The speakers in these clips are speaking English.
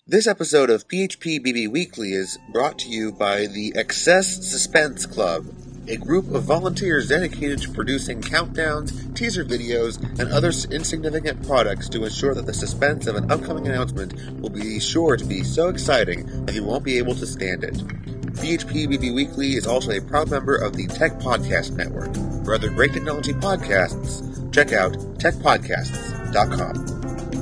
This episode of PHPBB Weekly is brought to you by the Excess Suspense Club, a group of volunteers dedicated to producing countdowns, teaser videos, and other insignificant products to ensure that the suspense of an upcoming announcement will be sure to be so exciting that you won't be able to stand it. PHPBB Weekly is also a proud member of the Tech Podcast Network. For other great technology podcasts, check out techpodcasts.com.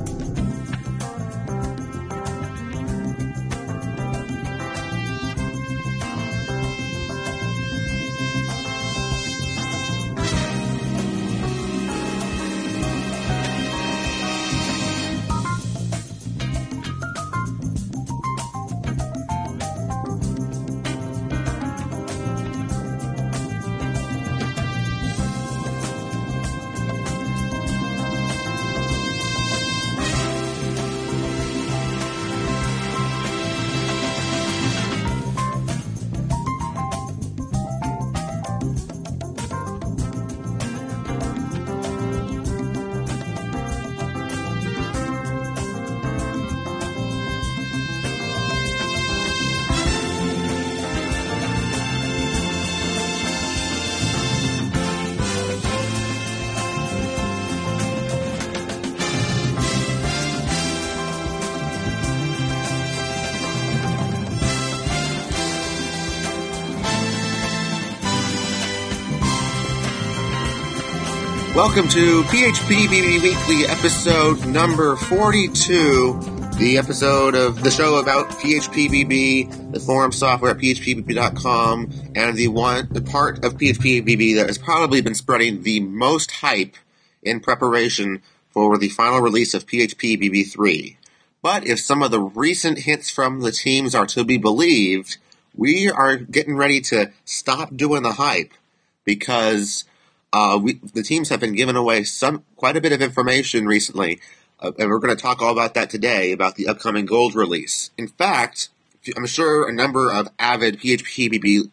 Welcome to PHPBB Weekly, episode number 42, the episode of the show about PHPBB, the forum software at phpbb.com, and the part of PHPBB that has probably been spreading the most hype in preparation for the final release of PHPBB 3. But if some of the recent hints from the teams are to be believed, we are getting ready to stop doing the hype because the teams have been giving away quite a bit of information recently, and we're going to talk all about that today, about the upcoming Gold release. In fact, I'm sure a number of avid PHPBB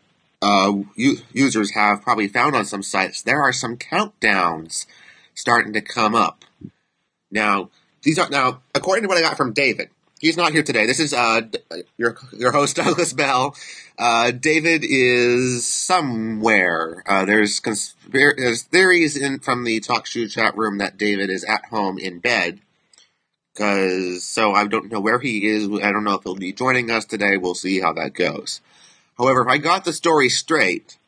users have probably found on some sites there are some countdowns starting to come up. Now, according to what I got from David, he's not here today. This is your host, Douglas Bell. David is somewhere. There's theories from the TalkShoe chat room that David is at home in bed. So I don't know where he is. I don't know if he'll be joining us today. We'll see how that goes. However, if I got the story straight,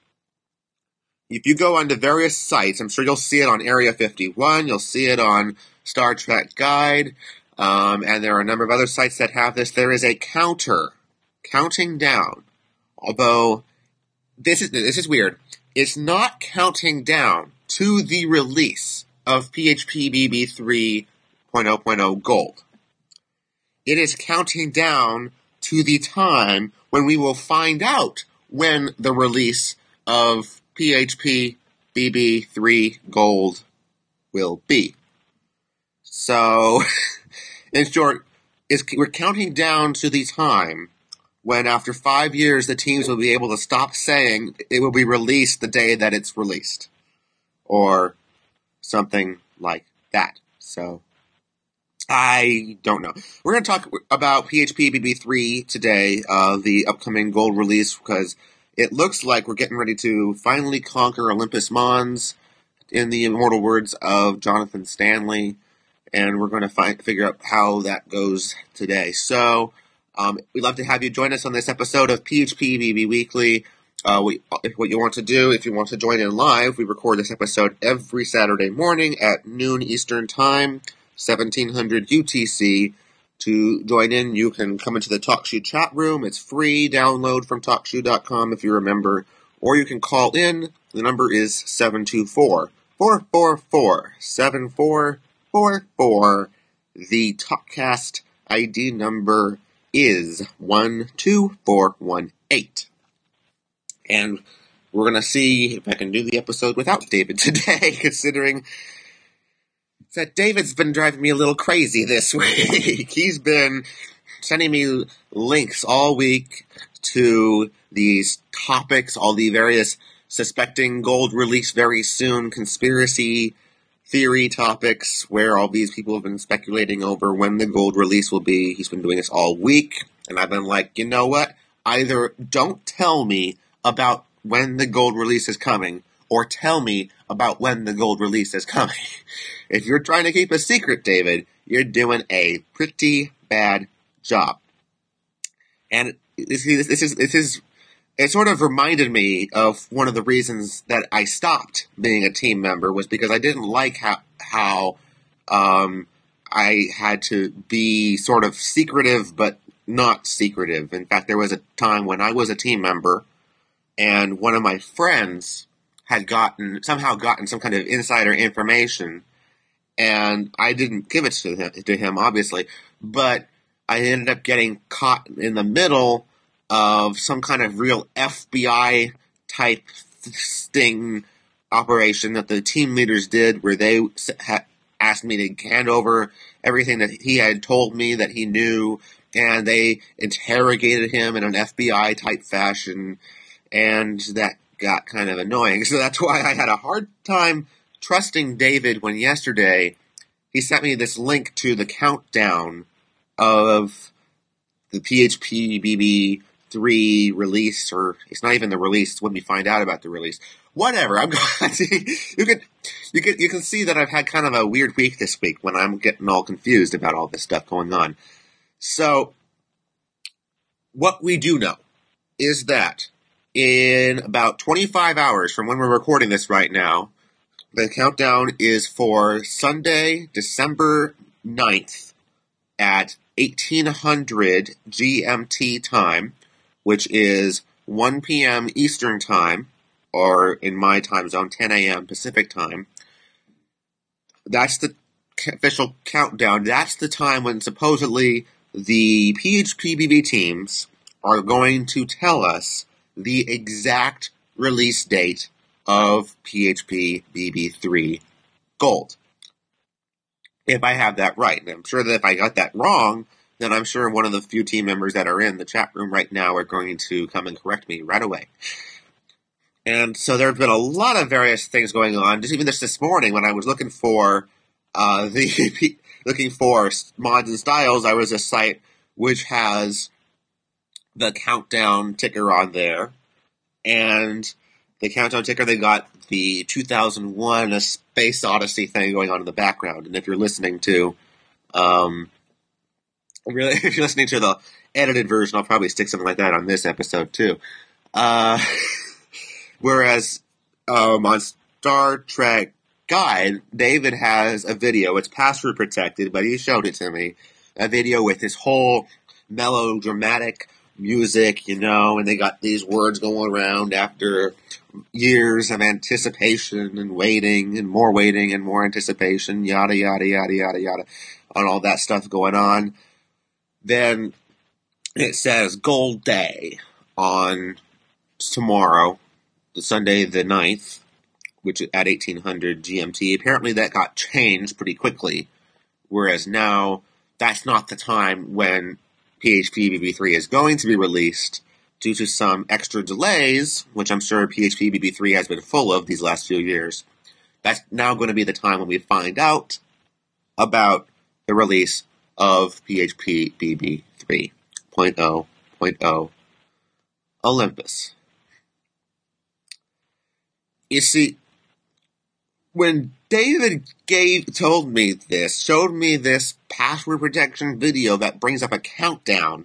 if you go onto various sites, I'm sure you'll see it on Area 51. You'll see it on Star Trek Guide. And there are a number of other sites that have this. There is a counting down. Although, this is weird. It's not counting down to the release of PHPBB 3.0.0 Gold. It is counting down to the time when we will find out when the release of PHPBB 3 Gold will be. So, in short, we're counting down to the time when, after 5 years, the teams will be able to stop saying it will be released the day that it's released. Or something like that. So, I don't know. We're going to talk about PHPBB 3 today, the upcoming Gold release, because it looks like we're getting ready to finally conquer Olympus Mons, in the immortal words of Jonathan Stanley. And we're going to figure out how that goes today. So, we'd love to have you join us on this episode of PHPBB Weekly. What you want to do, if you want to join in live, we record this episode every Saturday morning at noon Eastern Time, 1700 UTC. To join in, you can come into the TalkShoe chat room. It's free. Download from TalkShoe.com if you remember. Or you can call in. The number is 724-444-7444. The TalkCast ID number is 12418. And we're going to see if I can do the episode without David today, considering that David's been driving me a little crazy this week. He's been sending me links all week to these topics, all the various suspecting Gold release very soon conspiracy theory topics where all these people have been speculating over when the gold release will be. He's been doing this all week, and I've been like, you know what? Either don't tell me about when the gold release is coming, or tell me about when the gold release is coming. If you're trying to keep a secret, David, you're doing a pretty bad job. And it sort of reminded me of one of the reasons that I stopped being a team member was because I didn't like how I had to be sort of secretive but not secretive. In fact, there was a time when I was a team member and one of my friends had somehow gotten some kind of insider information, and I didn't give it to him, obviously, but I ended up getting caught in the middle of some kind of real FBI type sting operation that the team leaders did, where they asked me to hand over everything that he had told me that he knew, and they interrogated him in an FBI type fashion, and that got kind of annoying. So that's why I had a hard time trusting David when yesterday he sent me this link to the countdown of the PHP BB 3 release, or it's not even the release, it's when we find out about the release. Whatever, I'm going you can see that I've had kind of a weird week this week when I'm getting all confused about all this stuff going on. So, what we do know is that in about 25 hours from when we're recording this right now, the countdown is for Sunday, December 9th at 1800 GMT time, which is 1 p.m. Eastern time, or in my time zone, 10 a.m. Pacific time. That's the official countdown. That's the time when supposedly the PHPBB teams are going to tell us the exact release date of PHP BB3 Gold. If I have that right. And I'm sure that if I got that wrong, then I'm sure one of the few team members that are in the chat room right now are going to come and correct me right away. And so there have been a lot of various things going on. Just even this morning when I was looking for looking for mods and styles, I was a site which has the countdown ticker on there. And the countdown ticker, they got the 2001 A Space Odyssey thing going on in the background. And if you're listening to if you're listening to the edited version, I'll probably stick something like that on this episode too. Whereas on Star Trek Guide, David has a video. It's password protected, but he showed it to me. A video with this whole melodramatic music, and they got these words going around after years of anticipation and waiting and more anticipation, yada, yada, yada, yada, yada, and all that stuff going on. Then it says Gold Day on tomorrow, the Sunday the 9th, which is at 1800 GMT. Apparently that got changed pretty quickly, whereas now that's not the time when PHP BB3 is going to be released due to some extra delays, which I'm sure PHP BB3 has been full of these last few years. That's now going to be the time when we find out about the release of PHP BB 3.0.0 Olympus. You see, when David showed me this password protection video that brings up a countdown,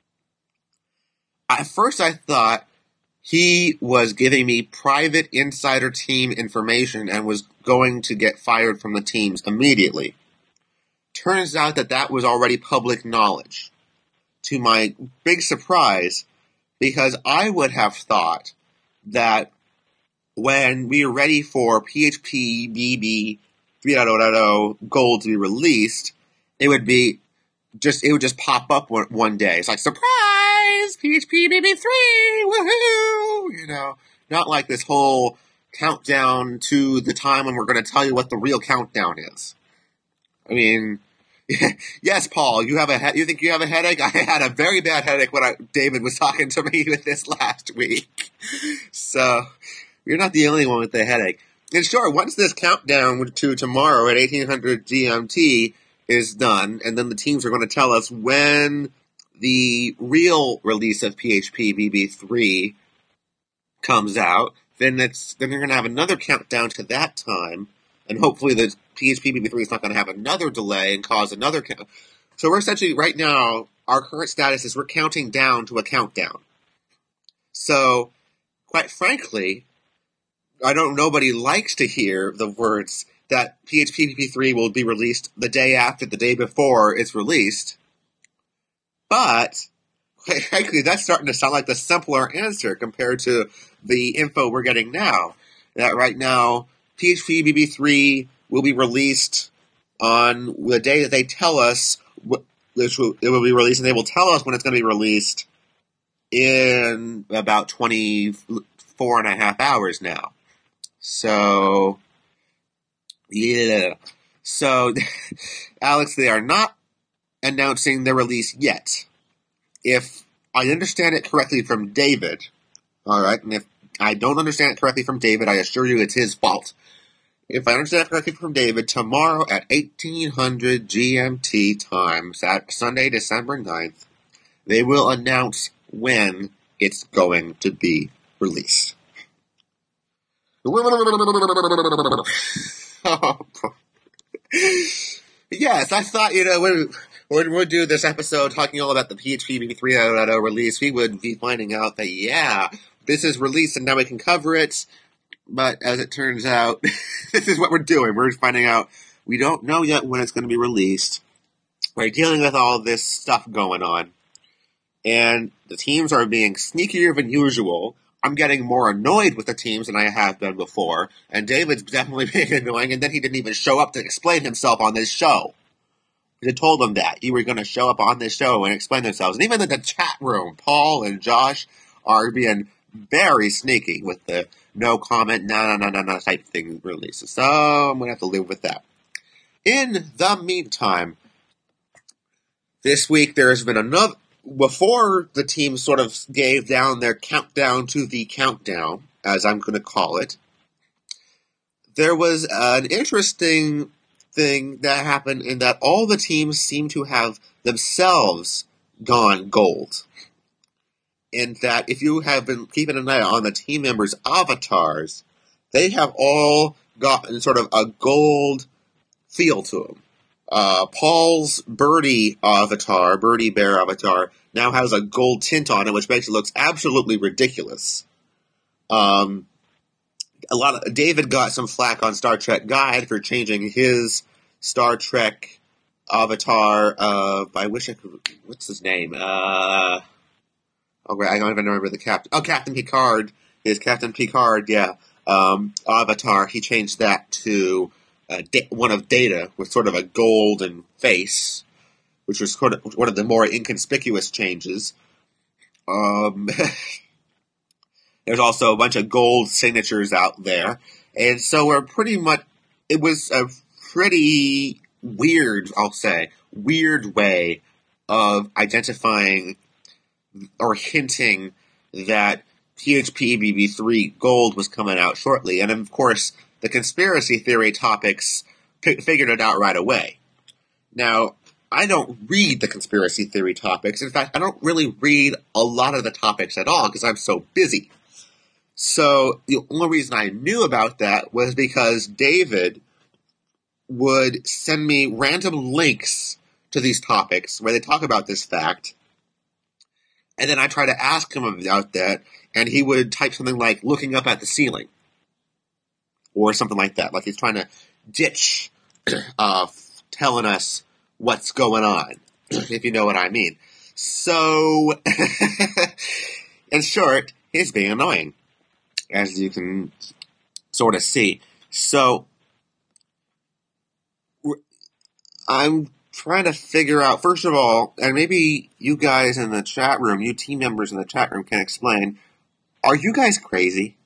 at first I thought he was giving me private insider team information and was going to get fired from the teams immediately. Turns out that was already public knowledge. To my big surprise, because I would have thought that when we are ready for PHP BB 3.0.0 Gold to be released, it would just pop up one day. It's like, surprise! PHP BB 3! Woohoo! Not like this whole countdown to the time when we're going to tell you what the real countdown is. I mean, yes, Paul, you think you have a headache? I had a very bad headache when David was talking to me with this last week. So, you're not the only one with the headache. And sure, once this countdown to tomorrow at 1800 GMT is done, and then the teams are going to tell us when the real release of PHP BB3 comes out, then you're going to have another countdown to that time, and hopefully the PHP BB3 is not going to have another delay and cause another count. So we're essentially, right now, our current status is we're counting down to a countdown. So, quite frankly, I know nobody likes to hear the words that PHP BB3 will be released the day after, the day before it's released. But, quite frankly, that's starting to sound like the simpler answer compared to the info we're getting now. That right now, PHP BB3 will be released on the day that they tell us it will be released, and they will tell us when it's going to be released in about 24 and a half hours now. So, yeah. So, Alex, they are not announcing their release yet. If I understand it correctly from David, alright, and if I don't understand it correctly from David, I assure you it's his fault. If I understand it correctly from David, tomorrow at 1800 GMT time, Sunday, December 9th, they will announce when it's going to be released. Yes, I thought, when we do this episode talking all about the PHP BB 3.0 release, we would be finding out that, yeah, this is released and now we can cover it. But as it turns out, this is what we're doing. We're finding out we don't know yet when it's going to be released. We're dealing with all this stuff going on. And the teams are being sneakier than usual. I'm getting more annoyed with the teams than I have been before. And David's definitely being annoying. And then he didn't even show up to explain himself on this show. I told them that. You were going to show up on this show and explain themselves. And even in the chat room, Paul and Josh are being very sneaky with the no comment, no type thing releases. So I'm going to have to live with that. In the meantime, this week there has been another, before the team sort of gave down their countdown to the countdown, as I'm going to call it, there was an interesting thing that happened in that all the teams seem to have themselves gone gold. In that if you have been keeping an eye on the team members' avatars, they have all gotten sort of a gold feel to them. Paul's Birdie Bear avatar, now has a gold tint on it, which makes it look absolutely ridiculous. David got some flack on Star Trek Guide for changing his Star Trek avatar. I wish I could. What's his name? I don't even remember the captain. Oh, Captain Picard. His Captain Picard, yeah. Avatar. He changed that to one of Data with sort of a golden face, which was sort of one of the more inconspicuous changes. There's also a bunch of gold signatures out there. And so it was a pretty weird, I'll say, way of identifying or hinting that PHP BB3 Gold was coming out shortly. And of course, the conspiracy theory topics figured it out right away. Now, I don't read the conspiracy theory topics. In fact, I don't really read a lot of the topics at all because I'm so busy. So the only reason I knew about that was because David would send me random links to these topics where they talk about this fact. And then I try to ask him about that, and he would type something like looking up at the ceiling. Or something like that. Like he's trying to ditch telling us what's going on, if you know what I mean. So, in short, he's being annoying, as you can sort of see. So, I'm trying to figure out, first of all, and maybe you guys in the chat room, you team members in the chat room can explain, are you guys crazy?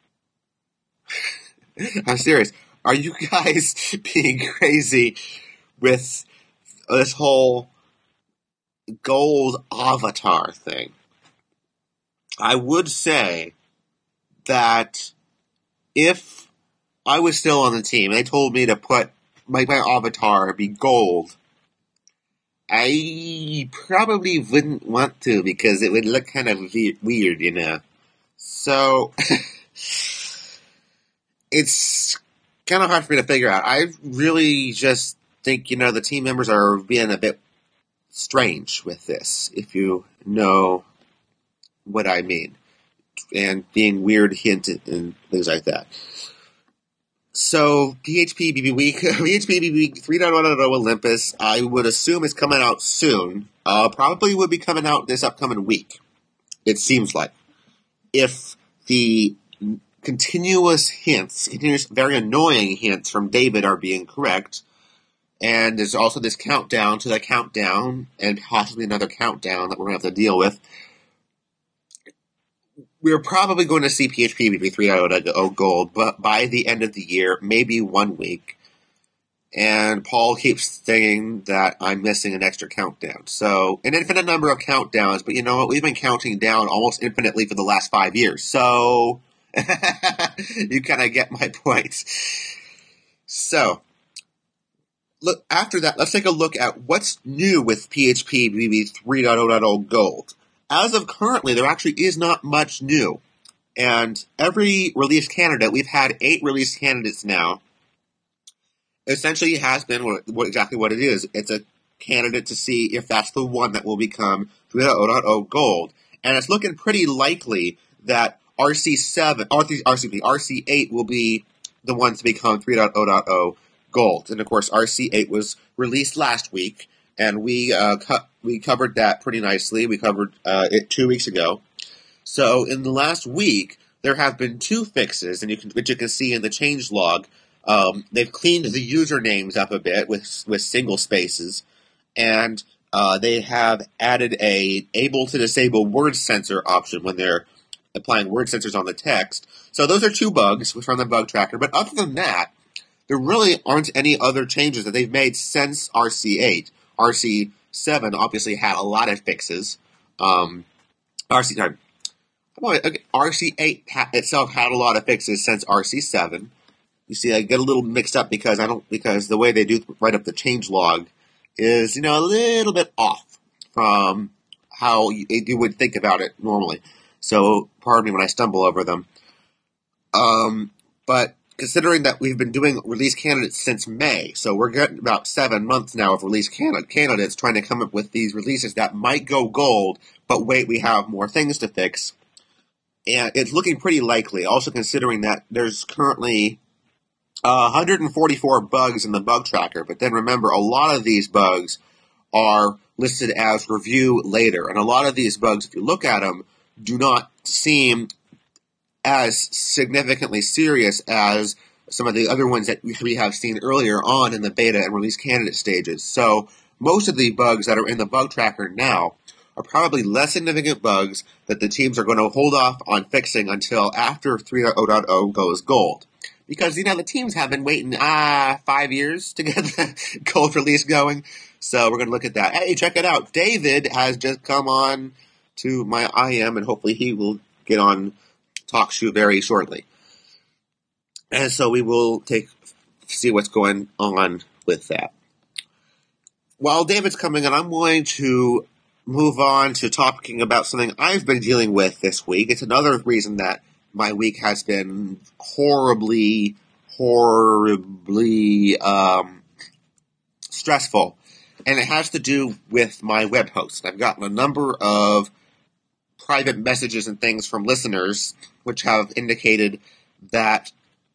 I'm serious. Are you guys being crazy with this whole gold avatar thing? I would say that if I was still on the team. They told me to put my avatar be gold. I probably wouldn't want to because it would look kind of weird, you know. So it's kind of hard for me to figure out. I really just think, you know, the team members are being a bit strange with this, if you know what I mean, and being weird hinted and things like that. So, PHP BB Week 3.1.0 Olympus, I would assume is coming out soon. Probably would be coming out this upcoming week, it seems like. If the continuous very annoying hints from David are being correct, and there's also this countdown to the countdown, and possibly another countdown that we're going to have to deal with, we're probably going to see PHP BB 3.0 Gold, but by the end of the year, maybe 1 week. And Paul keeps saying that I'm missing an extra countdown. So, an infinite number of countdowns, but you know what? We've been counting down almost infinitely for the last 5 years. So, you kind of get my point. So, look, after that, let's take a look at what's new with PHP BB 3.0 Gold. As of currently, there actually is not much new. And every release candidate, we've had 8 release candidates now, essentially has been exactly what it is. It's a candidate to see if that's the one that will become 3.0 Gold. And it's looking pretty likely that RC8 will be the one to become 3.0 Gold. And of course, RC8 was released last week, and we covered that pretty nicely. We covered it 2 weeks ago. So in the last week, there have been 2 fixes, which you can see in the changelog. They've cleaned the usernames up a bit with single spaces, and they have added a able to disable word censor option when they're applying word censors on the text. So those are 2 bugs from the bug tracker. But other than that, there really aren't any other changes that they've made since RC8. RC7 obviously had a lot of fixes. RC8 itself had a lot of fixes since RC7. You see, I get a little mixed up because the way they do write up the changelog is, you know, a little bit off from how you would think about it normally. So, pardon me when I stumble over them. But considering that we've been doing release candidates since May, so we're getting about 7 months now of release candidates trying to come up with these releases that might go gold, but wait, we have more things to fix. And it's looking pretty likely, also considering that there's currently 144 bugs in the bug tracker, but then remember, a lot of these bugs are listed as review later, and a lot of these bugs, if you look at them, do not seem as significantly serious as some of the other ones that we have seen earlier on in the beta and release candidate stages. So most of the bugs that are in the bug tracker now are probably less significant bugs that the teams are going to hold off on fixing until after 3.0 goes gold. Because, you know, the teams have been waiting 5 years to get the gold release going. So we're going to look at that. Hey, check it out. David has just come on to my IM, and hopefully he will get on TalkShoe very shortly. And so we will see what's going on with that. While David's coming in, I'm going to move on to talking about something I've been dealing with this week. It's another reason that my week has been horribly stressful. And it has to do with my web host. I've gotten a number of private messages and things from listeners which have indicated that,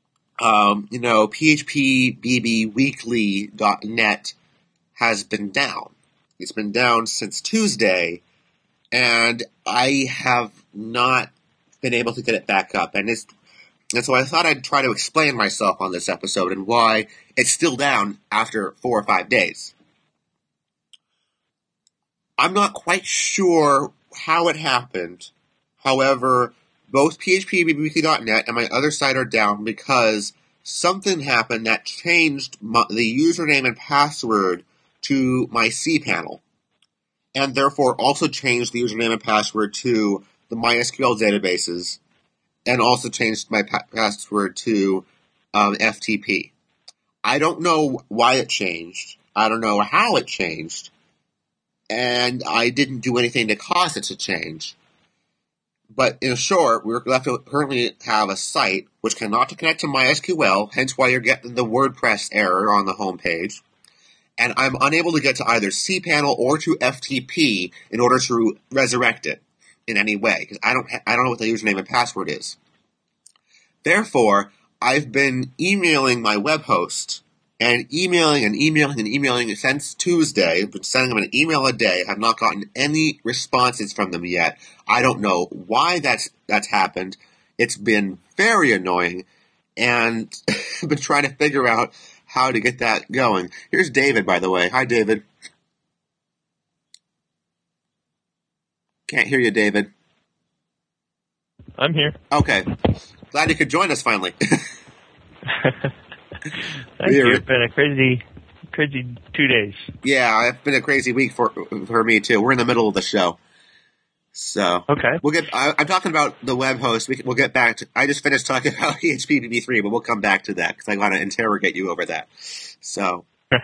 phpbbweekly.net has been down. It's been down since Tuesday, and I have not been able to get it back up. And so I thought I'd try to explain myself on this episode and why it's still down after 4 or 5 days. I'm not quite sure how it happened. However, both phpbbweekly.net and my other site are down because something happened that changed the username and password to my cPanel, and therefore also changed the username and password to the MySQL databases, and also changed my password to FTP. I don't know why it changed. I don't know how it changed. And I didn't do anything to cause it to change. But in short, we're left to currently have a site which cannot connect to MySQL, hence why you're getting the WordPress error on the homepage. And I'm unable to get to either cPanel or to FTP in order to resurrect it in any way, because I don't know what the username and password is. Therefore, I've been emailing my web host and emailing since Tuesday. I've been sending them an email a day. I've not gotten any responses from them yet. I don't know why that's happened. It's been very annoying, and I've been trying to figure out how to get that going. Here's David, by the way. Hi, David. Can't hear you, David. I'm here. Okay. Glad you could join us finally. Thank you. It's been a crazy 2 days. Yeah, it's been a crazy week for me too. We're in the middle of the show, so okay. I'm talking about the web host. We'll get back to. I just finished talking about PHPBB3, but we'll come back to that because I want to interrogate you over that. So,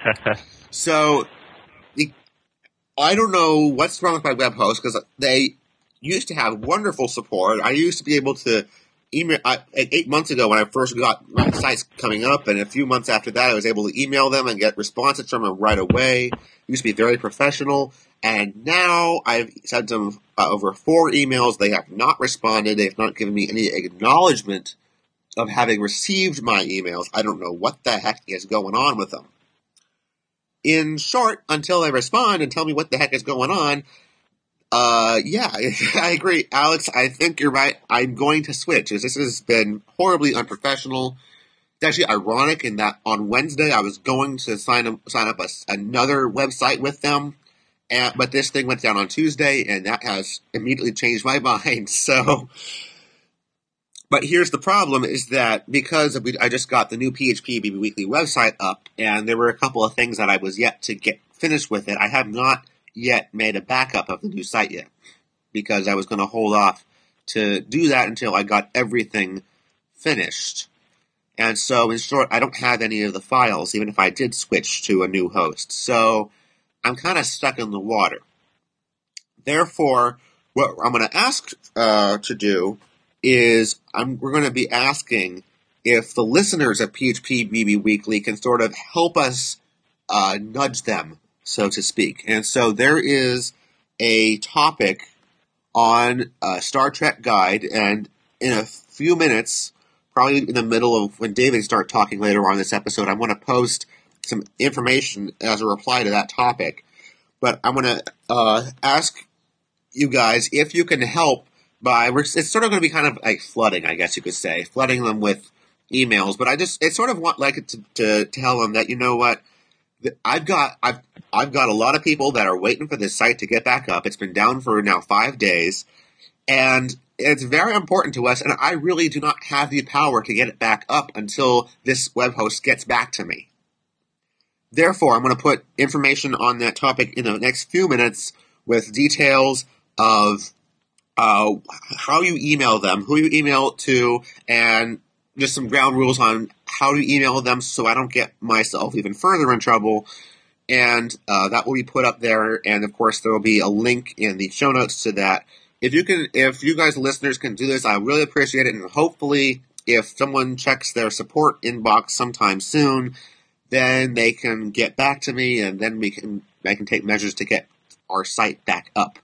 I don't know what's wrong with my web host because they used to have wonderful support. I used to be able to email 8 months ago when I first got my sites coming up, and a few months after that, I was able to email them and get responses from them right away. It used to be very professional, and now I've sent them over 4 emails. They have not responded. They have not given me any acknowledgement of having received my emails. I don't know what the heck is going on with them. In short, until they respond and tell me what the heck is going on, yeah, I agree. Alex, I think you're right. I'm going to switch, as this has been horribly unprofessional. It's actually ironic in that on Wednesday I was going to sign up another website with them, but this thing went down on Tuesday, and that has immediately changed my mind. So, but here's the problem, is that because I just got the new PHPBB Weekly website up, and there were a couple of things that I was yet to get finished with it, I have not yet made a backup of the new site yet, because I was going to hold off to do that until I got everything finished. And so, in short, I don't have any of the files, even if I did switch to a new host. So, I'm kind of stuck in the water. Therefore, what I'm going to ask to do is we're going to be asking if the listeners of PHPBB Weekly can sort of help us nudge them, so to speak. And so there is a topic on Star Trek Guide, and in a few minutes, probably in the middle of when David starts talking later on in this episode, I want to post some information as a reply to that topic. But I'm going to ask you guys if you can help it's sort of going to be kind of like flooding, I guess you could say, flooding them with emails. But I sort of want like to tell them that, you know what, I've got a lot of people that are waiting for this site to get back up. It's been down for now 5 days, and it's very important to us, and I really do not have the power to get it back up until this web host gets back to me. Therefore, I'm going to put information on that topic in the next few minutes with details of how you email them, who you email to, and just some ground rules on how to email them so I don't get myself even further in trouble. And that will be put up there, and of course there will be a link in the show notes to that. If you guys listeners can do this, I really appreciate it, and hopefully if someone checks their support inbox sometime soon, then they can get back to me, and then I can take measures to get our site back up.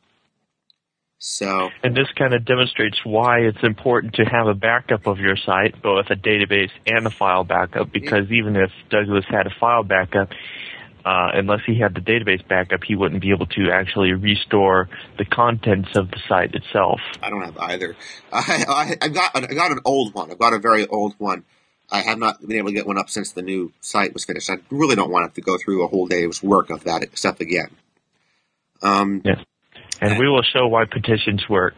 So, and this kind of demonstrates why it's important to have a backup of your site, both a database and a file backup, because even if Douglas had a file backup, unless he had the database backup, he wouldn't be able to actually restore the contents of the site itself. I don't have either. I got an old one. I've got a very old one. I have not been able to get one up since the new site was finished. I really don't want to go through a whole day's work of that stuff again. Yes. And we will show why petitions work.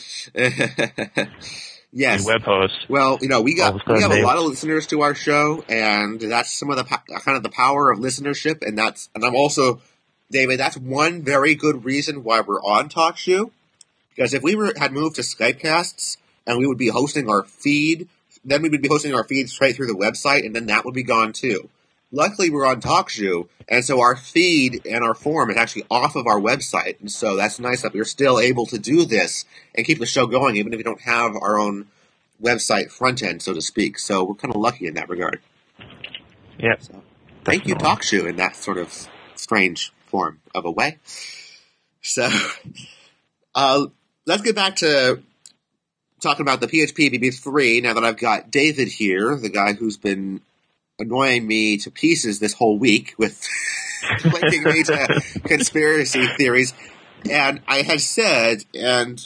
Yes. Web hosts. Well, we have a lot of listeners to our show, and that's some of the kind of the power of listenership. And I'm also, David, that's one very good reason why we're on TalkShoe. Because if we had moved to Skypecasts and we would be hosting our feed then we would be hosting our feed straight through the website, and then that would be gone too. Luckily, we're on TalkShoe, and so our feed and our forum is actually off of our website, and so that's nice that we're still able to do this and keep the show going, even if we don't have our own website front end, so to speak. So we're kind of lucky in that regard. Yeah. So, thank you, TalkShoe, in that sort of strange form of a way. So, let's get back to talking about the PHP BB3 now that I've got David here, the guy who's been annoying me to pieces this whole week with linking me to conspiracy theories. And I had said, and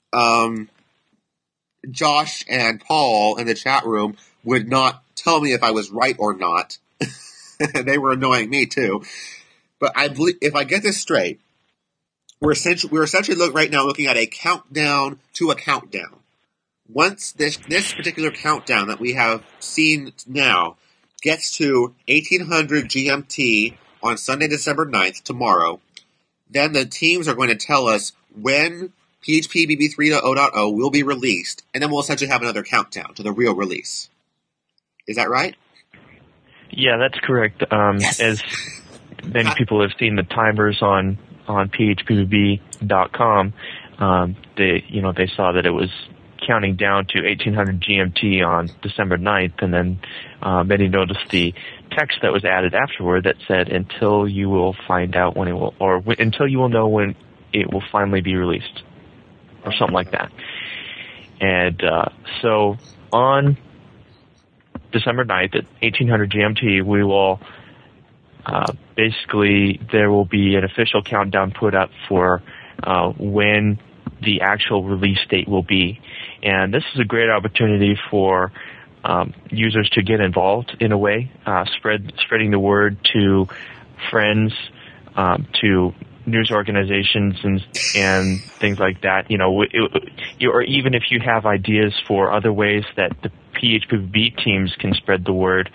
Josh and Paul in the chat room would not tell me if I was right or not. They were annoying me too. But I believe, if I get this straight, we're essentially right now looking at a countdown to a countdown. Once this particular countdown that we have seen now gets to 1800 GMT on Sunday, December 9th, tomorrow, then the teams are going to tell us when PHP BB 3.0.0 will be released, and then we'll essentially have another countdown to the real release. Is that right? Yeah, that's correct. Yes. As many people have seen the timers on phpbb.com, they saw that it was counting down to 1800 GMT on December 9th, and then many noticed the text that was added afterward that said, until you will find out when it will, or until you will know when it will finally be released, or something like that. And so on December 9th at 1800 GMT, we will basically, there will be an official countdown put up for when the actual release date will be. And this is a great opportunity for users to get involved in a way, spreading the word to friends, to news organizations and things like that. Or even if you have ideas for other ways that the PHPBB teams can spread the word,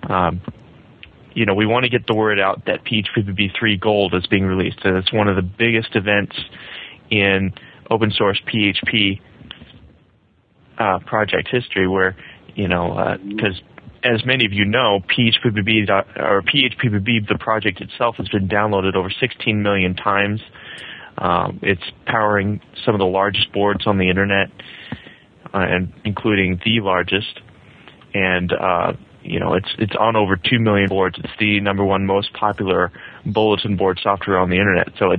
we want to get the word out that PHPBB 3 Gold is being released. And it's one of the biggest events in open source PHP project history, where because as many of you know, PHPBB the project itself has been downloaded over 16 million times. It's powering some of the largest boards on the internet, and including the largest. And it's on over 2 million boards. It's the number one most popular bulletin board software on the internet. So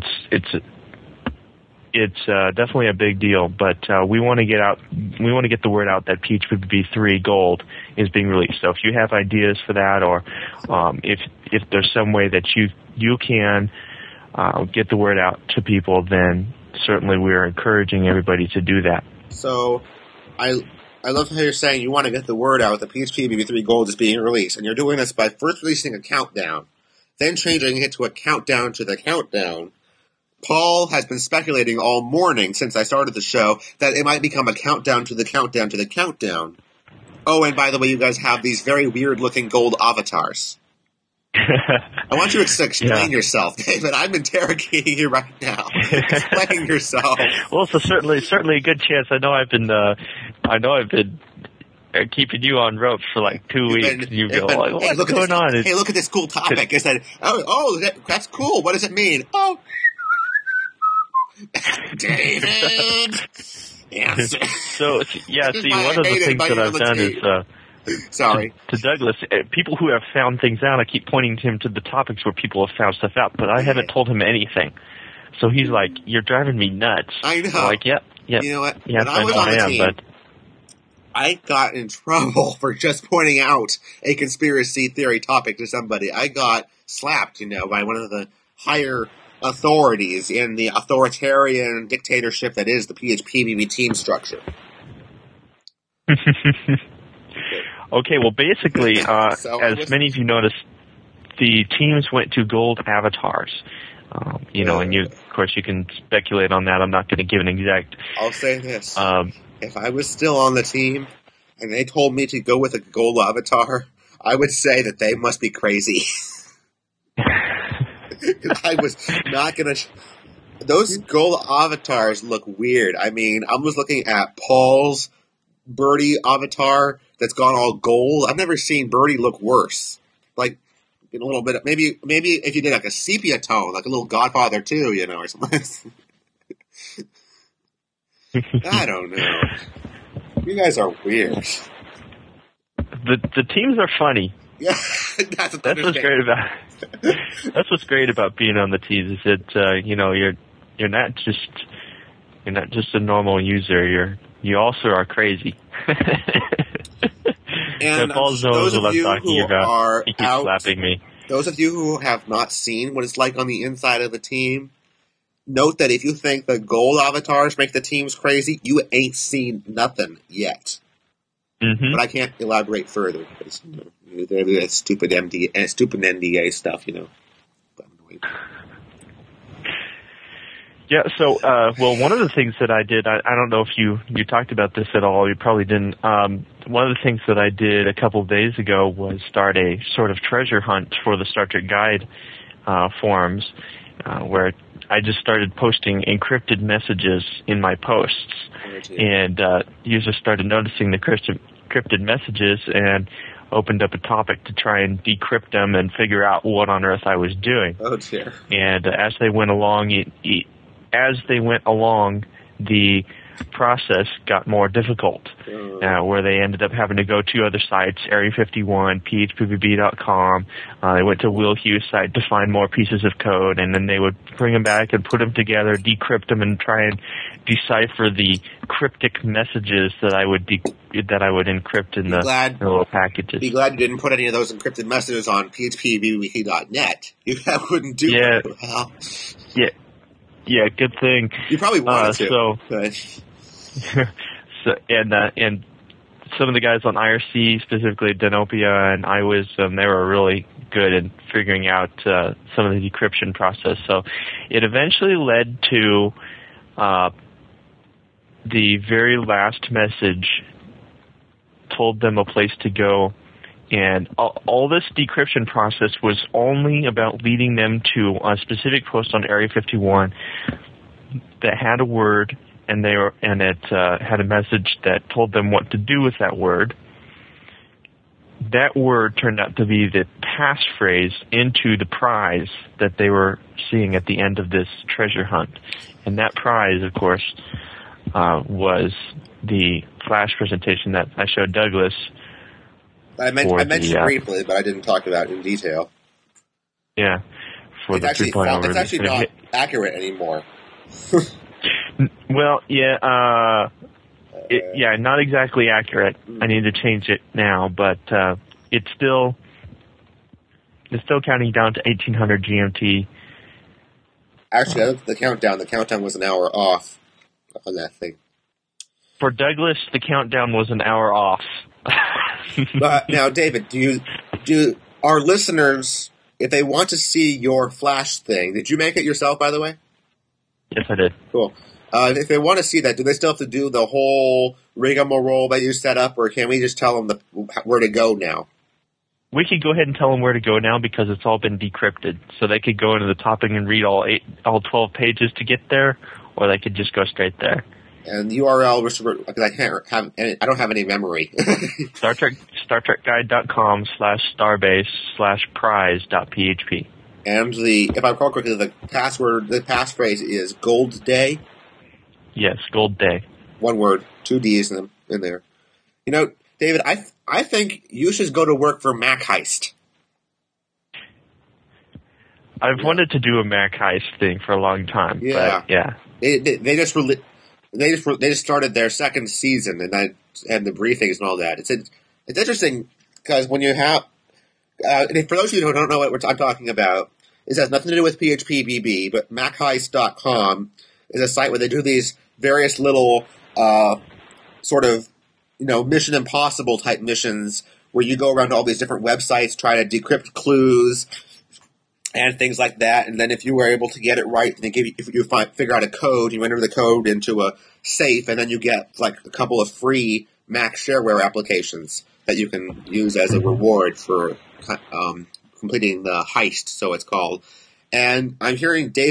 it's definitely a big deal, but we want to get the word out that PHPBB 3 Gold is being released. So if you have ideas for that, or if there's some way that you can get the word out to people, then certainly we're encouraging everybody to do that. So I love how you're saying you want to get the word out that PHPBB 3 Gold is being released, and you're doing this by first releasing a countdown, then changing it to a countdown to the countdown. Paul has been speculating all morning since I started the show that it might become a countdown to the countdown to the countdown. Oh, and by the way, you guys have these very weird-looking gold avatars. I want you to explain yourself, David. I'm interrogating you right now. Explain yourself. Well, it's certainly a good chance. I know I've been keeping you on ropes for like 2 weeks. You've been like, what's going on? Hey, look at this cool topic. I said, that's cool. What does it mean? Oh, David. Yes. So, yeah, see, one of the things that I've done is, sorry. To Douglas, people who have found things out, I keep pointing him to the topics where people have found stuff out, but I haven't told him anything. So he's like, you're driving me nuts. I know. I'm like, yep. You know what? Yes, when I was on the team, but I got in trouble for just pointing out a conspiracy theory topic to somebody. I got slapped, by one of the higher authorities in the authoritarian dictatorship that is the PHPBB team structure. Okay, well, basically, as many of you noticed, the teams went to gold avatars. And of course, you can speculate on that. I'm not going to give an exact. I'll say this. If I was still on the team and they told me to go with a gold avatar, I would say that they must be crazy. I was not going to... Those gold avatars look weird. I mean, I was looking at Paul's Birdie avatar that's gone all gold. I've never seen Birdie look worse. Like, in a little bit, maybe if you did like a sepia tone, like a little Godfather 2, or something. I don't know. You guys are weird. The teams are funny. Yeah, that's what's great about. That's what's great about being on the teams is that you're not just a normal user. You also are crazy. And Paul knows what I'm talking about. He keeps slapping me. Those of you who have not seen what it's like on the inside of the team, note that if you think the gold avatars make the teams crazy, you ain't seen nothing yet. Mm-hmm. But I can't elaborate further because there's stupid NDA stuff, Yeah, so, one of the things that I did, I don't know if you talked about this at all, you probably didn't. One of the things that I did a couple of days ago was start a sort of treasure hunt for the Star Trek Guide forums, where I just started posting encrypted messages in my posts. And users started noticing the encrypted messages and opened up a topic to try and decrypt them and figure out what on earth I was doing. Oh, dear. And as they went along, the process got more difficult, where they ended up having to go to other sites, Area 51, phpbb.com. They went to Will Hughes' site to find more pieces of code, and then they would bring them back and put them together, decrypt them, and try and decipher the cryptic messages that I would encrypt in the little packages. Be glad you didn't put any of those encrypted messages on phpbb.net. That wouldn't do well. Yeah. Yeah, good thing. You probably wanted to. And some of the guys on IRC, specifically Denopia and iWisdom, they were really good in figuring out some of the decryption process. So it eventually led to the very last message told them a place to go. And all this decryption process was only about leading them to a specific post on Area 51 that had a word, and it had a message that told them what to do with that word. That word turned out to be the passphrase into the prize that they were seeing at the end of this treasure hunt. And that prize, of course, was the flash presentation that I showed Douglas. I mentioned briefly, but I didn't talk about it in detail. Yeah. It's actually not accurate anymore. Well, yeah, not exactly accurate. I need to change it now, but it's still counting down to 1800 GMT. Actually, I looked at the countdown. The countdown was an hour off on that thing. For Douglas, the countdown was an hour off. Now, David, do our listeners, if they want to see your Flash thing, did you make it yourself, by the way? Yes, I did. Cool. If they want to see that, do they still have to do the whole rigmarole that you set up, or can we just tell them where to go now? We could go ahead and tell them where to go now because it's all been decrypted. So they could go into the topic and read all 12 pages to get there, or they could just go straight there. And the URL, because I don't have any memory. StarTrekGuide.com/starbase/prize.php. And if I recall correctly, the passphrase is Gold Day? Yes, Gold Day. One word, 2 D's in there. David, I think you should go to work for Mac Heist. I've wanted to do a Mac Heist thing for a long time. Yeah. But yeah. They just started their second season, and the briefings and all that. It's interesting because when you have for those of you who don't know what I'm talking about, this has nothing to do with PHPBB, but MacHeist.com is a site where they do these various little sort of Mission Impossible type missions where you go around to all these different websites, try to decrypt clues and things like that. And then if you were able to get it right, they give you, if you figure out a code, you enter the code into a safe, and then you get like a couple of free Mac shareware applications that you can use as a reward for completing the heist, so it's called. And I'm hearing David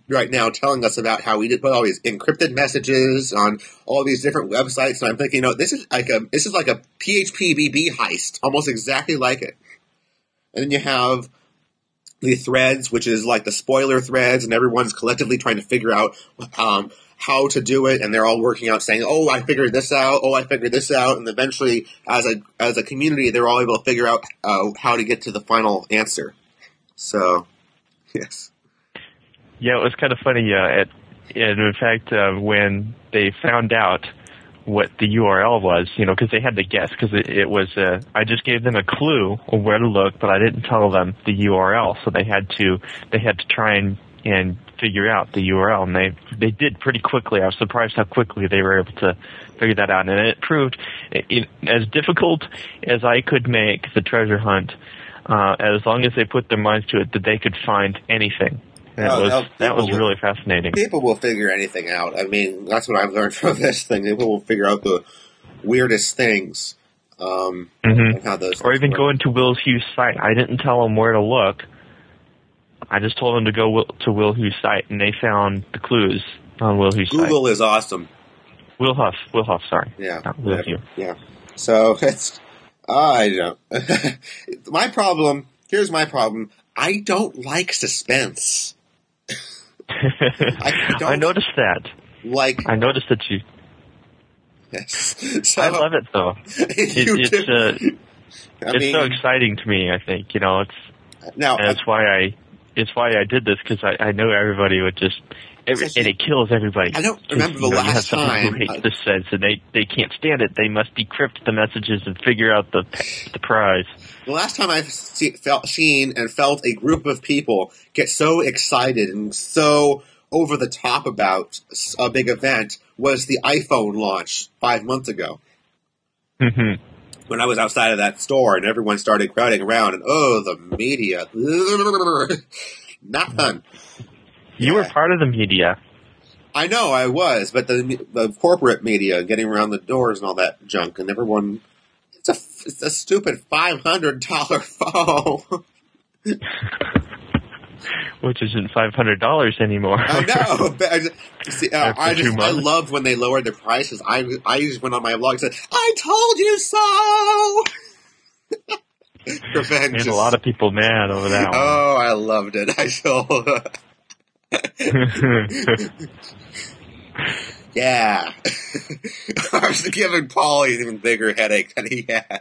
right now telling us about how we did put all these encrypted messages on all these different websites, and I'm thinking, this is like a PHPBB heist, almost exactly like it. And then you have the threads, which is like the spoiler threads, and everyone's collectively trying to figure out how to do it, and they're all working out, saying, "Oh, I figured this out. Oh, I figured this out," and eventually, as a community, they're all able to figure out how to get to the final answer. So, yes. Yeah, it was kind of funny. And in fact, when they found out what the URL was, because they had to guess, because it was, I just gave them a clue of where to look, but I didn't tell them the URL, so they had to try and figure out the URL, and they did pretty quickly. I was surprised how quickly they were able to figure that out, and it proved as difficult as I could make the treasure hunt, as long as they put their minds to it, that they could find anything. That was really fascinating. People will figure anything out. I mean, that's what I've learned from this thing. People will figure out the weirdest things. And how those or even work. go into Will Hughes' site. I didn't tell them where to look. I just told them to go to Will Hughes' site, and they found the clues on Will Hughes' site. Google is awesome. Will Huff, sorry. Yeah. Not Will Hughes. Yeah. So, I don't. Here's my problem. I don't like suspense. I noticed that. I noticed that you. Yes. So, I love it though. It's so exciting to me. I think it's why I did this, because I know everybody would just. And it kills everybody. I don't remember the last time. Who hate this sense, and they can't stand it. They must decrypt the messages and figure out the prize. The last time I've seen and felt a group of people get so excited and so over the top about a big event was the iPhone launch 5 months ago. Mm-hmm. When I was outside of that store and everyone started crowding around, and the media. Not fun. You were part of the media. I know, I was, but the corporate media getting around the doors and all that junk, and everyone, it's a stupid $500 phone. Which isn't $500 anymore. I know. I loved when they lowered their prices. I just went on my blog and said, "I told you so." Revenge. Made a lot of people mad over that one. Oh, I loved it. Yeah. I was giving Paul an even bigger headache than he had.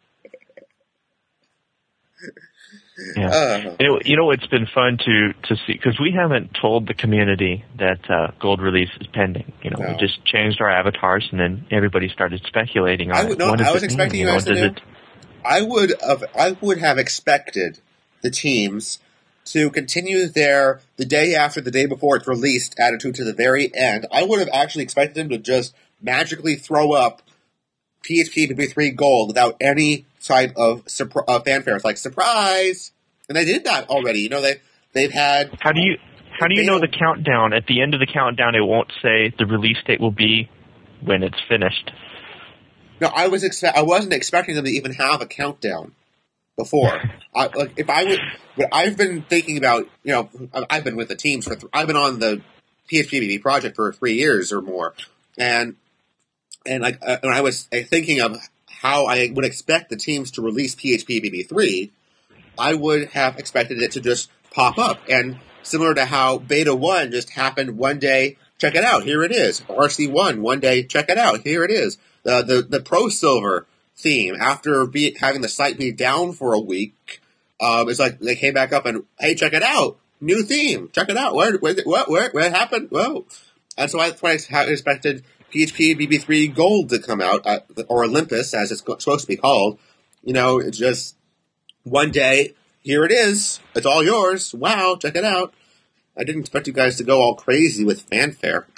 Yeah. It's been fun to see, because we haven't told the community that Gold Release is pending. No. We just changed our avatars, and then everybody started speculating on it. I was expecting you guys to do. I would have expected the teams to continue the day after, the day before it's released attitude to the very end. I would have actually expected them to just magically throw up PHP BB3 Gold without any type of fanfare. It's like, surprise! And they did that already. They've had... How do you know the countdown? At the end of the countdown, it won't say the release date will be when it's finished. No, I wasn't expecting them to even have a countdown before. I've been thinking about, I've been with the teams I've been on the PHPBB project for 3 years or more, and when I was thinking of how I would expect the teams to release PHPBB3, I would have expected it to just pop up, and similar to how Beta 1 just happened one day, check it out, here it is. RC1, one day, check it out, here it is. The Pro Silver theme, after having the site be down for a week, it's like they came back up and, hey, check it out, new theme, check it out. What happened? Whoa! And so I expected PHP BB3 Gold to come out, or Olympus, as it's supposed to be called. It's just one day, here it is, it's all yours. Wow, check it out. I didn't expect you guys to go all crazy with fanfare.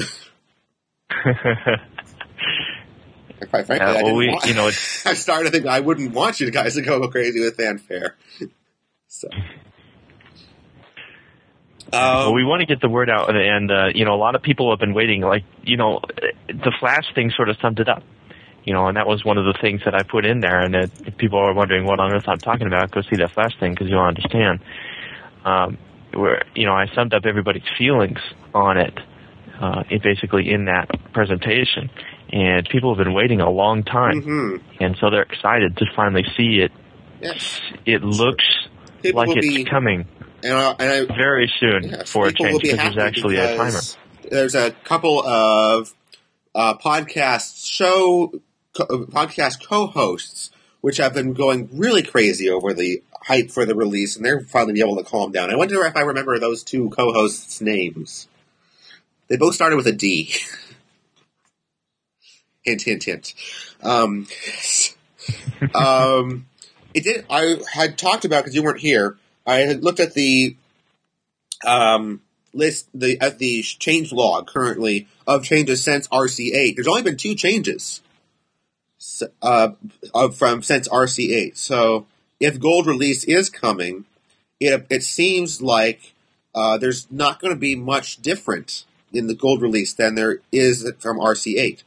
Quite frankly, I started to think I wouldn't want you guys to go crazy with fanfare. So, we want to get the word out, and a lot of people have been waiting. The Flash thing sort of summed it up, and that was one of the things that I put in there. And if people are wondering what on earth I'm talking about, go see that Flash thing, because you'll understand. where I summed up everybody's feelings on it, basically in that presentation, and people have been waiting a long time, and so they're excited to finally see it. Yes. It looks like it's coming very soon for a change, because there's actually a timer. There's a couple of podcast co-hosts which have been going really crazy over the hype for the release, and they're finally be able to calm down. I wonder if I remember those two co-hosts' names. They both started with a D. Hint, hint, hint. It did. I had talked about, because you weren't here, I had looked at the list, at the change log currently of changes since RC8. There's only been 2 changes from since RC8. So if Gold Release is coming, it seems like there's not going to be much different in the Gold Release than there is from RC8.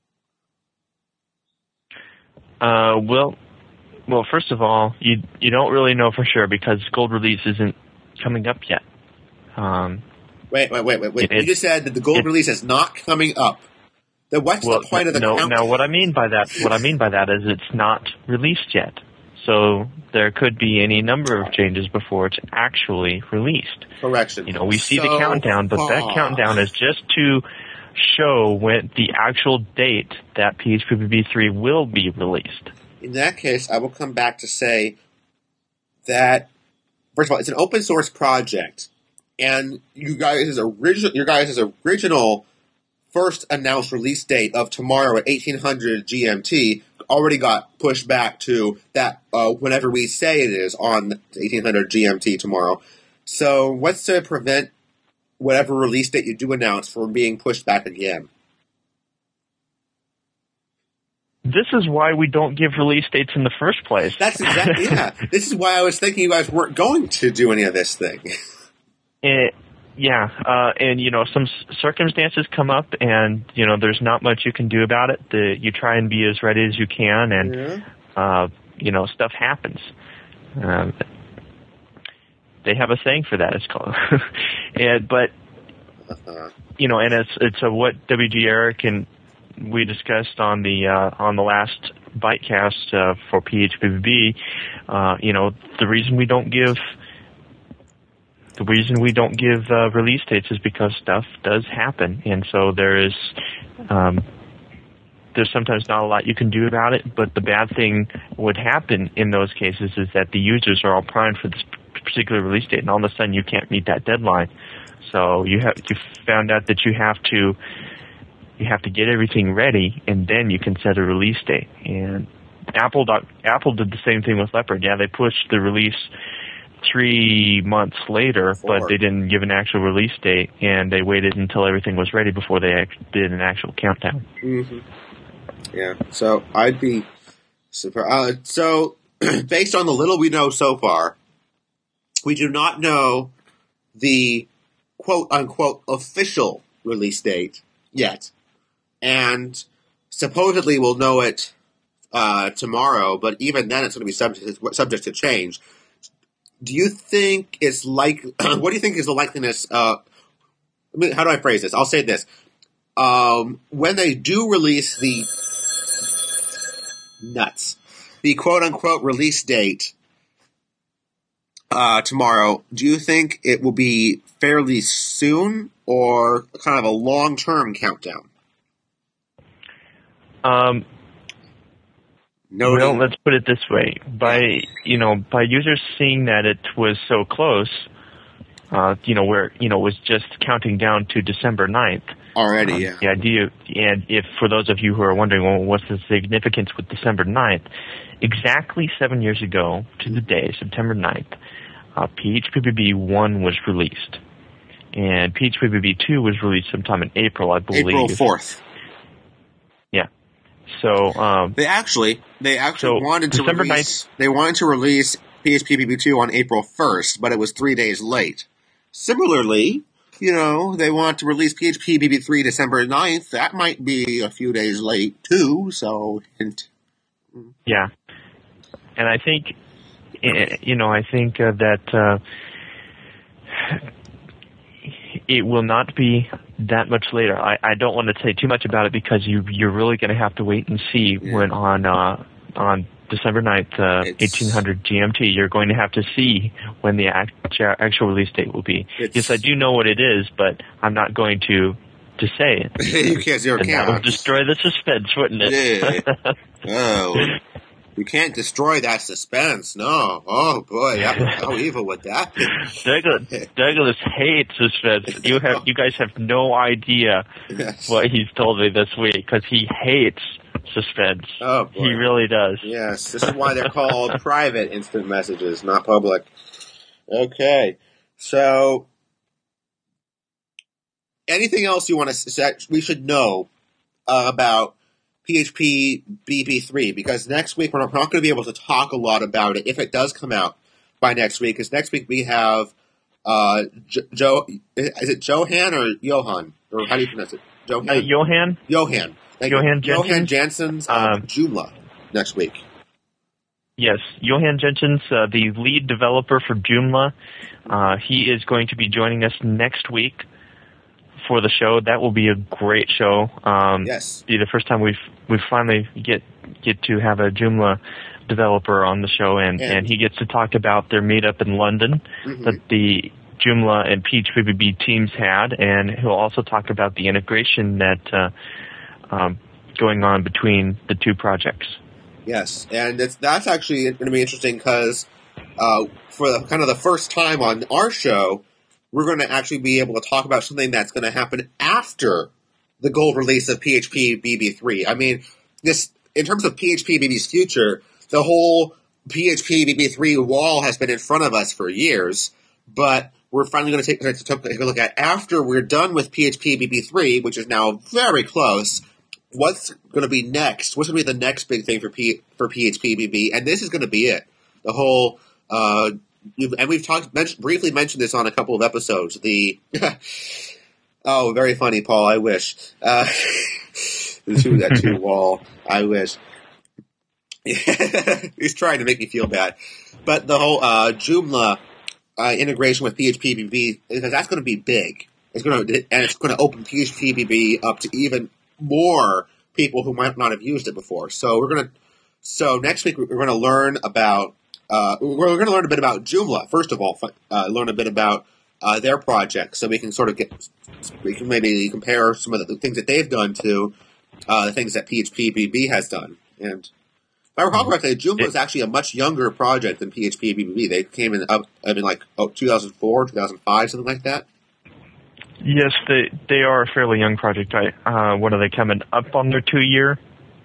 Well, first of all, you don't really know for sure, because Gold Release isn't coming up yet. Wait. You just said that the Gold Release is not coming up. Then what's the point of the countdown? Now, what I mean by that is it's not released yet. So there could be any number of changes before it's actually released. Correction. We see the countdown, but that countdown is just to show when the actual date that PHPBB 3 will be released. In that case, I will come back to say that, first of all, it's an open source project, and your guys' original first announced release date of tomorrow at 1800 GMT already got pushed back to that whenever we say it is on 1800 GMT tomorrow. So what's to prevent whatever release date you do announce from being pushed back again? This is why we don't give release dates in the first place. That's exactly, yeah. This is why I was thinking you guys weren't going to do any of this thing. And some circumstances come up, and, there's not much you can do about it. You try and be as ready as you can, and, stuff happens. They have a saying for that, it's called. And it's what W.G. Eric and we discussed on the last Bytecast for PHPBB. The reason we don't give release dates is because stuff does happen, and so there's sometimes not a lot you can do about it. But the bad thing would happen in those cases is that the users are all primed for this particular release date, and all of a sudden you can't meet that deadline. So you found out that you have to get everything ready, and then you can set a release date. And Apple did the same thing with Leopard. Yeah, they pushed the release 3 months later, but they didn't give an actual release date, and they waited until everything was ready before they did an actual countdown. Mm-hmm. Yeah, so I'd be surprised. So, based on the little we know so far, we do not know the quote-unquote official release date yet. And supposedly we'll know it tomorrow, but even then it's going to be subject to change. Do you think it's what do you think is the likeliness how do I phrase this? I'll say this. When they do release the quote-unquote release date tomorrow, do you think it will be fairly soon or kind of a long-term countdown? Well, let's put it this way. By users seeing that it was so close, where, it was just counting down to December 9th. Already, yeah. The idea, and if, for those of you who are wondering, well, what's the significance with December 9th? Exactly 7 years ago to the day, September 9th, PHPBB 1 was released. And PHPBB 2 was released sometime in April, I believe. April 4th. Yeah. So they actually wanted to release. 9th. They wanted to release PHPBB 2 on April 1st, but it was 3 days late. Similarly, they want to release PHPBB 3 December 9th. That might be a few days late too. So, yeah, and I think, that it will not be that much later. I don't want to say too much about it because you're really going to have to wait and see when on December 9th, 1800 GMT, you're going to have to see when the actual release date will be. Yes, I do know what it is, but I'm not going to say it. You can't. That would destroy the suspense, wouldn't it? Yeah. Oh, you can't destroy that suspense. No. Oh boy, how evil would that be? Douglas hates suspense. You guys have no idea what he's told me this week because he hates suspense. Oh boy. He really does. Yes, this is why they're called private instant messages, not public. Okay, so anything else you want to say we should know about PHP BB3? Because next week we're not going to be able to talk a lot about it if it does come out by next week. Because next week we have Joe. Is it Johan or Johan? Or how do you pronounce it? Johan. Johan. Johan. Johan Jansen's Joomla next week. Yes, Johan Jansen's the lead developer for Joomla. He is going to be joining us next week for the show. That will be a great show. Yes, be the first time we finally get to have a Joomla developer on the show, and he gets to talk about their meetup in London that the Joomla and PHPBB teams had, and he'll also talk about the integration that going on between the two projects. Yes, and that's actually going to be interesting because for the first time on our show, we're going to actually be able to talk about something that's going to happen after the gold release of PHP BB3. I mean, this in terms of PHP BB's future, the whole PHP BB3 wall has been in front of us for years, but we're finally going to take a look at after we're done with PHP BB3, which is now very close. What's going to be next? What's going to be the next big thing for PHP BB? And this is going to be it. The whole, and we've briefly mentioned this on a couple of episodes. The oh, very funny, Paul. I wish that two wall. I wish. He's trying to make me feel bad, but the whole Joomla integration with PHP BB, that's going to be big. It's going to open PHP BB up to even more people who might not have used it before. So next week we're going to learn about we're going to learn a bit about Joomla. First of all, learn a bit about their project, so we can maybe compare some of the things that they've done to the things that PHP BB has done. And if I recall correctly, Joomla is actually a much younger project than PHP BB. They came in 2004, 2005, something like that. Yes, they are a fairly young project. What are they coming up on their 2 year?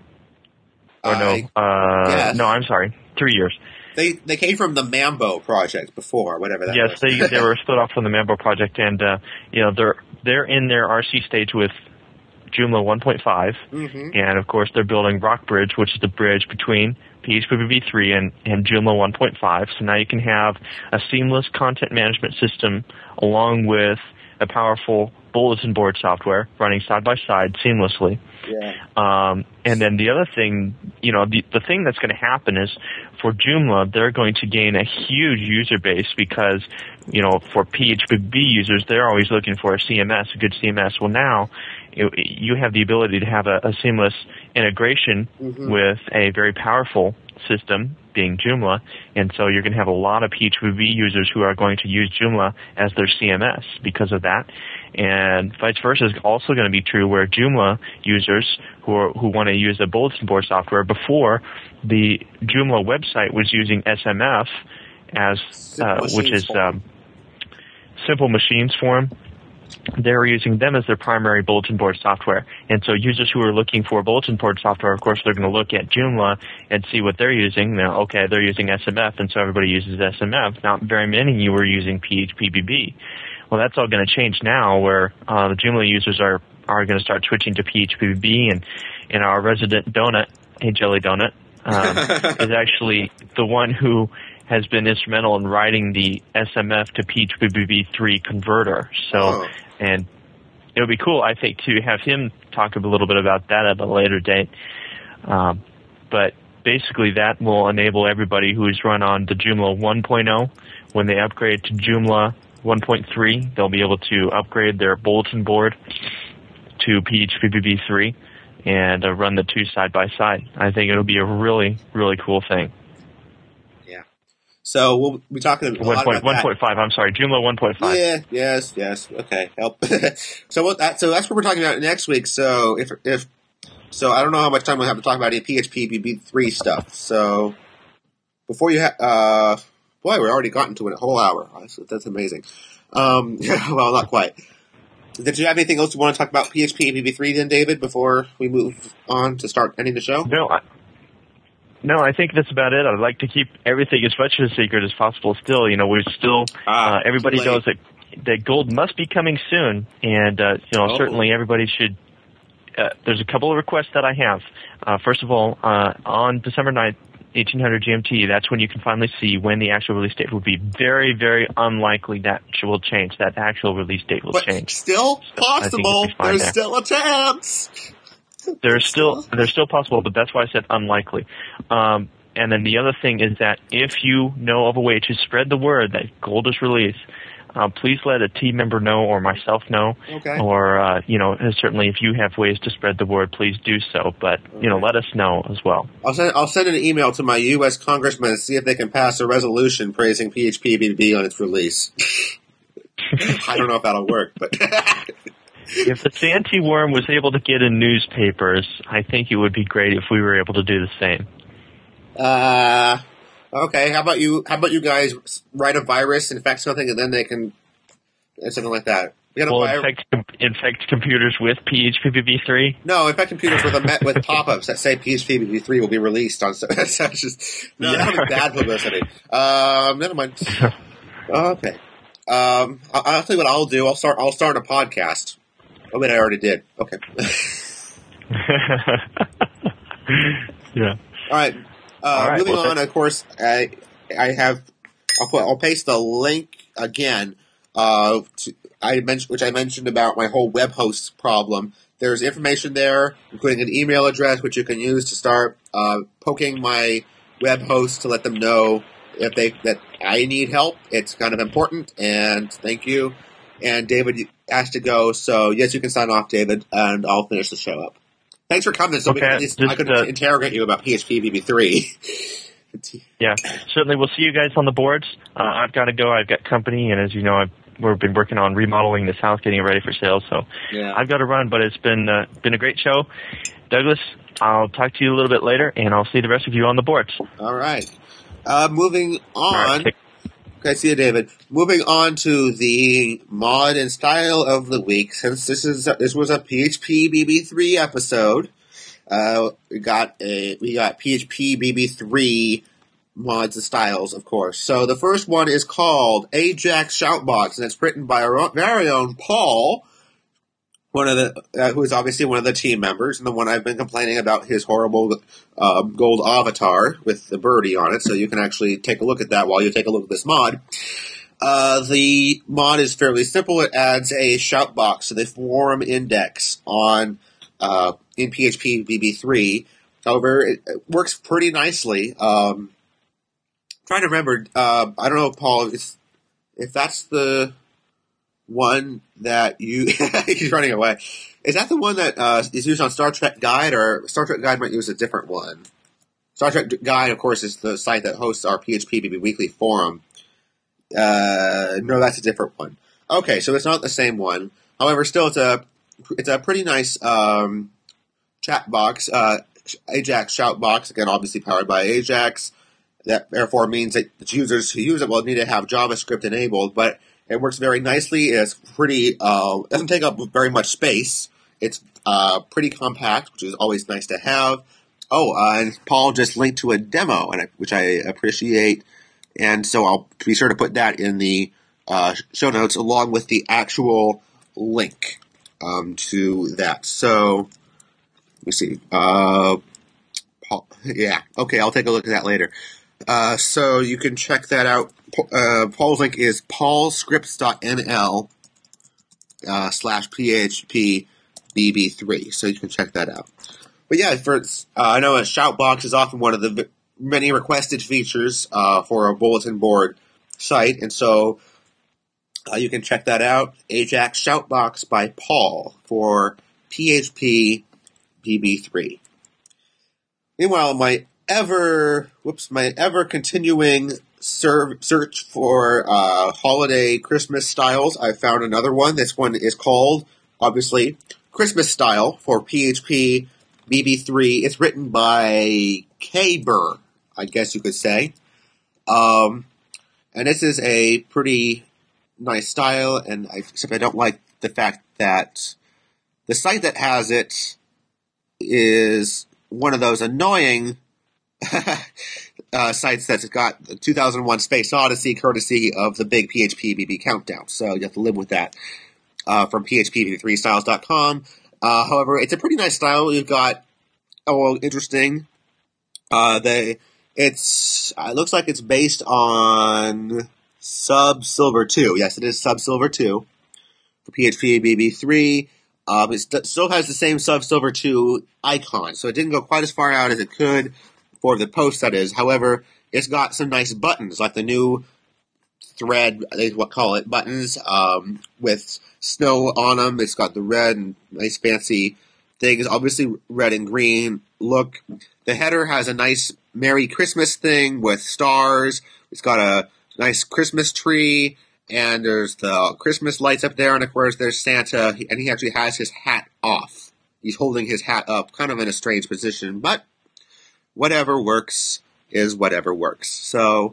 Or no? Yes. No, I'm sorry, 3 years. They came from the Mambo project before, whatever that was. Yes, they were split off from the Mambo project, and they're in their RC stage with Joomla 1.5, and of course they're building Rockbridge, which is the bridge between PHP BB3 and Joomla 1.5. So now you can have a seamless content management system along with a powerful bulletin board software running side by side seamlessly. Yeah. And then the other thing, the thing that's going to happen is for Joomla, they're going to gain a huge user base because, for PHP users, they're always looking for a CMS, a good CMS. Well, now you have the ability to have a seamless integration with a very powerful system, being Joomla, and so you're going to have a lot of PHP users who are going to use Joomla as their CMS because of that. And vice versa is also going to be true where Joomla users who want to use the bulletin board software, before the Joomla website was using SMF which is Simple Machines Form. They're using them as their primary bulletin board software. And so users who are looking for bulletin board software, of course, they're going to look at Joomla and see what they're using. They're using SMF, and so everybody uses SMF. Not very many of you were using PHP BB. Well, that's all going to change now, where the Joomla users are going to start switching to PHP BB, and our resident donut, hey Jelly Donut, is actually the one who has been instrumental in writing the SMF to PHP BB3 converter. So, and it would be cool, I think, to have him talk a little bit about that at a later date. But basically that will enable everybody who's run on the Joomla 1.0, when they upgrade to Joomla 1.3, they'll be able to upgrade their bulletin board to PHP 3 and run the two side by side. I think it'll be a really, really cool thing. Yeah. So we'll be talking a lot about 1.5. I'm sorry, Joomla 1.5. Yeah. Yes. Okay. Help. So that's what we're talking about next week. So so I don't know how much time we'll have to talk about any PHP BB3 stuff. So before you boy, we're already gotten to a whole hour. That's amazing. Well, not quite. Did you have anything else you want to talk about PHP BB3 then, David, before we move on to start ending the show? No, I think that's about it. I'd like to keep everything as much a secret as possible still. We're still, everybody knows that gold must be coming soon, and, certainly everybody should, there's a couple of requests that I have. First of all, on December 9th, 1800 GMT, that's when you can finally see when the actual release date will be. Very, very unlikely that will change. That actual release date will change. Still possible. There's still a chance. They're still possible, but that's why I said unlikely. And then the other thing is that if you know of a way to spread the word that gold is released, please let a team member know or myself know. Okay. Or, certainly if you have ways to spread the word, please do so. But, let us know as well. I'll send an email to my U.S. congressman and see if they can pass a resolution praising PHP BB on its release. I don't know if that'll work, but... If the Santee worm was able to get in newspapers, I think it would be great if we were able to do the same. Okay, how about you guys write a virus, infect something, and then they can... something like that. Infect computers with PHP BB3? No, infect computers with pop-ups that say PHP BB3 will be released on... that would be bad publicity. Never mind. Okay. I'll tell you what I'll do. I'll start a podcast. Oh, wait, I already did. Okay. Yeah. All right. Moving on, of course, I'll paste the link again, which I mentioned about my whole web host problem. There's information there, including an email address, which you can use to start poking my web host to let them know that I need help. It's kind of important, and thank you. And David asked to go, so yes, you can sign off, David, and I'll finish the show up. Thanks for coming, so I could interrogate you about PHP BB3. Yeah, certainly we'll see you guys on the boards. I've got to go. I've got company, and as you know, we've been working on remodeling this house, getting it ready for sale, so yeah. I've got to run, but it's been a great show. Douglas, I'll talk to you a little bit later, and I'll see the rest of you on the boards. All right. Moving on. Okay, see you, David. Moving on to the mod and style of the week. Since this was a PHP BB3 episode, we got PHP BB3 mods and styles, of course. So the first one is called Ajax Shoutbox, and it's written by our very own Paul, who is obviously one of the team members, and the one I've been complaining about his horrible gold avatar with the birdie on it, so you can actually take a look at that while you take a look at this mod. The mod is fairly simple. It adds a shoutbox to the forum index in PHP BB3. However, it works pretty nicely. Trying to remember, I don't know, Paul, if that's the one that you... he's running away. Is that the one that is used on Star Trek Guide, or Star Trek Guide might use a different one? Star Trek Guide, of course, is the site that hosts our PHP BB Weekly forum. No, that's a different one. Okay, so it's not the same one. However, still, it's a pretty nice chat box, Ajax shout box, again, obviously powered by Ajax. That therefore means that the users who use it will need to have JavaScript enabled, but it works very nicely. It's pretty, doesn't take up very much space. It's pretty compact, which is always nice to have. Oh, and Paul just linked to a demo, which I appreciate. And so I'll be sure to put that in the show notes along with the actual link to that. So, let me see. Paul, yeah, okay, I'll take a look at that later. So you can check that out. Paul's link is paulscripts.nl /PHP BB3. So you can check that out. But yeah, I know a shoutbox is often one of the many requested features for a bulletin board site, and so You can check that out. Ajax Shoutbox by Paul for PHP BB3. Meanwhile, my ever continuing search for holiday Christmas styles, I found another one. This one is called, obviously, Christmas Style for PHP BB3. It's written by K-Burr, I guess you could say. And this is a pretty nice style, except I don't like the fact that the site that has it is one of those annoying sites that's got the 2001 Space Odyssey, courtesy of the big PHP BB countdown. So you have to live with that from phpbb3styles.com. However, it's a pretty nice style. You've got, interesting. It looks like it's based on Sub Silver 2. Yes, it is Sub Silver 2 for PHP BB3. It still has the same Sub Silver 2 icon, so it didn't go quite as far out as it could for the post, that is. However, it's got some nice buttons, like the new thread, they call it, buttons, with snow on them. It's got the red and nice fancy things, obviously red and green look. The header has a nice Merry Christmas thing with stars. It's got a nice Christmas tree, and there's the Christmas lights up there, and of course there's Santa, and he actually has his hat off. He's holding his hat up, kind of in a strange position, but whatever works is whatever works. So,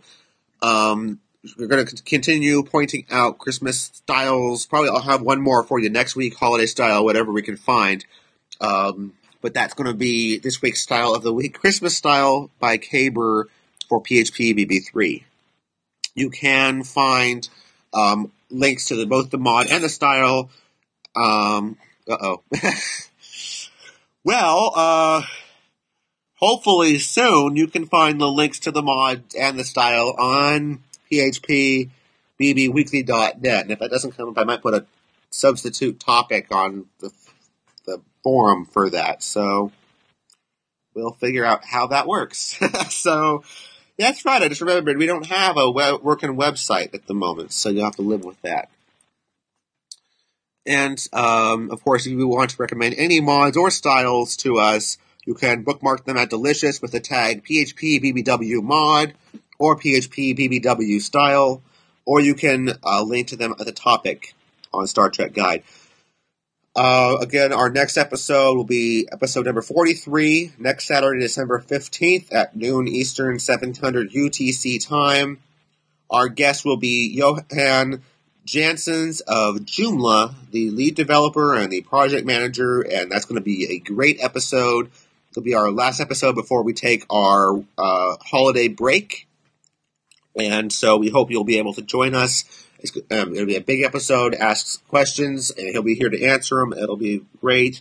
we're going to continue pointing out Christmas styles. Probably I'll have one more for you next week, holiday style, whatever we can find. But that's going to be this week's style of the week, Christmas Style by K-Burr for PHP BB3. You can find links to both the mod and the style. Well, hopefully soon you can find the links to the mod and the style on phpbbweekly.net. And if that doesn't come up, I might put a substitute topic on the forum for that. So we'll figure out how that works. So yeah, that's right. I just remembered we don't have a working website at the moment, so you'll have to live with that. And, of course, if you want to recommend any mods or styles to us, you can bookmark them at Delicious with the tag PHPBBWmod or PHPBBWstyle, or you can link to them at the topic on Star Trek Guide. Again, our next episode will be episode number 43, next Saturday, December 15th at noon Eastern, 700 UTC time. Our guest will be Johan Janssens of Joomla, the lead developer and the project manager, and that's going to be a great episode. It'll be our last episode before we take our holiday break, and so we hope you'll be able to join us. It'll be a big episode, asks questions, and he'll be here to answer them. It'll be great.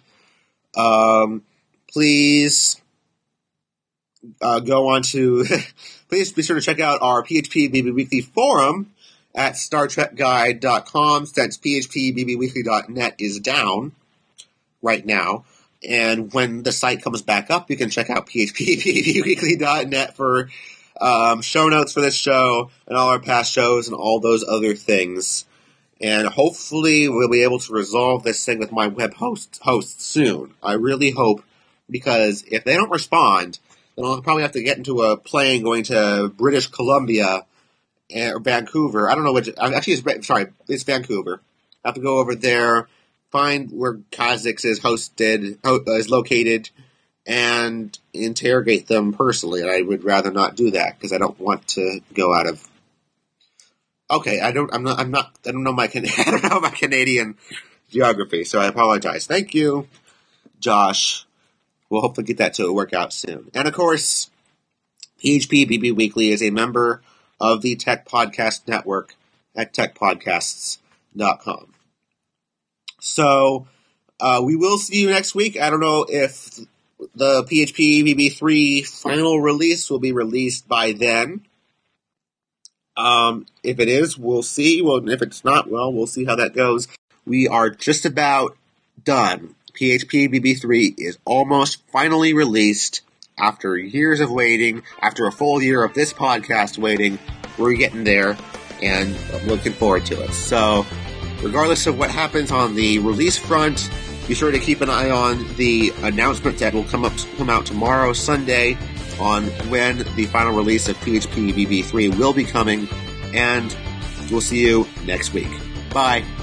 Please go on to, please be sure to check out our PHP BB Weekly forum at StarTrekGuide.com, since PHPBBweekly.net is down right now. And when the site comes back up, you can check out PHPBBweekly.net for show notes for this show and all our past shows and all those other things. And hopefully we'll be able to resolve this thing with my web host soon. I really hope, because if they don't respond, then I'll probably have to get into a plane going to British Columbia or Vancouver. I don't know which. Actually, it's Vancouver. I have to go over there, find where Kha'Zix is located, and interrogate them personally. And I would rather not do that because I don't want to go out of. Okay, I don't know my Canadian geography, so I apologize. Thank you, Josh. We'll hopefully get that to work out soon. And of course, PHP BB Weekly is a member of the Tech Podcast Network at techpodcasts.com. So, we will see you next week. I don't know if the PHP BB3 final release will be released by then. If it is, we'll see. Well, if it's not, well, we'll see how that goes. We are just about done. PHP BB3 is almost finally released after years of waiting, after a full year of this podcast waiting. We're getting there, and I'm looking forward to it. So, regardless of what happens on the release front, be sure to keep an eye on the announcement that will come out tomorrow, Sunday, on when the final release of PHP BB3 will be coming, and we'll see you next week. Bye.